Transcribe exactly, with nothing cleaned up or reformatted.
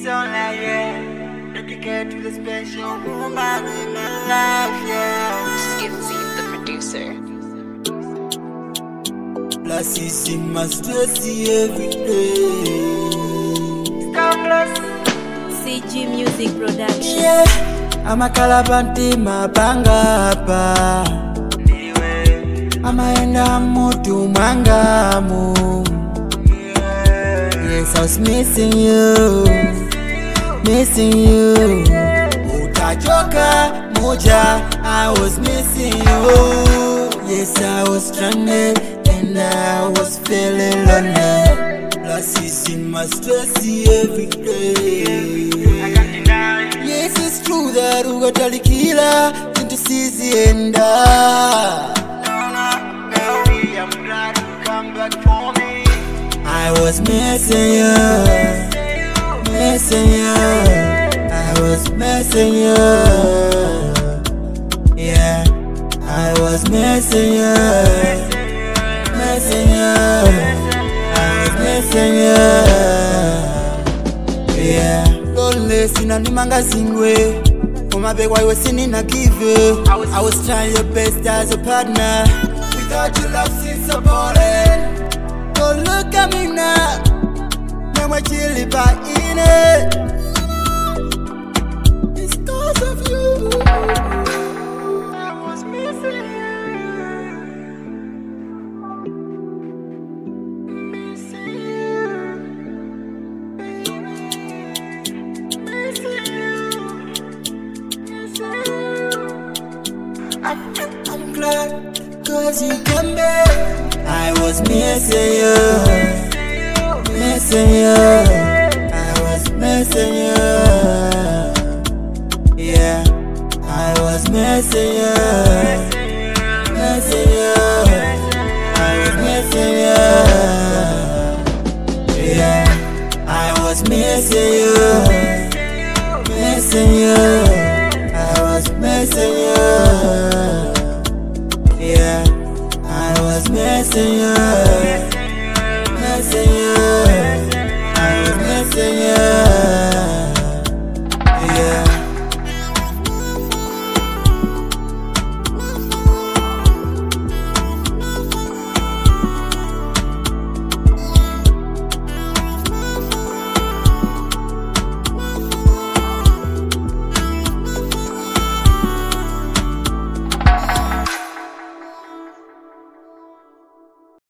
song like yeah, dedicated to the special woman in my life, yeah. Skip Z, the producer. Plus is in my stressy every day. Stampless. C G Music Production. Yeah, I'm a Calabanti, my bangapa. I'm a enda mutu mangamu. Yes, I was missing you, missing you. Utachoka moja, I was missing you. Yes, I was stranded and I was feeling lonely. Plus, it's in my stressy every day. I can't deny. Yes, it's true that ugatali kila into sisi enda. No, no, baby, I'm glad you come back for me. I was missing you, missing you. I was missing you. Yeah, I was missing you, missing you. I was missing you. Yeah, lonely sina ni manga singwe. Umabekwa iwe sini na give. I was trying your best as a partner. Without your love since so boring. Don't look at me now. Now I chill by in it. It's cause of you. I was missing you, missing you, missing you, missing you. I'm, I'm glad cause you came back. I was missing you, missing you. I was missing you. Yeah, I was missing you, missing you. I was missing you. Yeah, I was missing you, missing you. I was missing you. Yeah, I was missing you.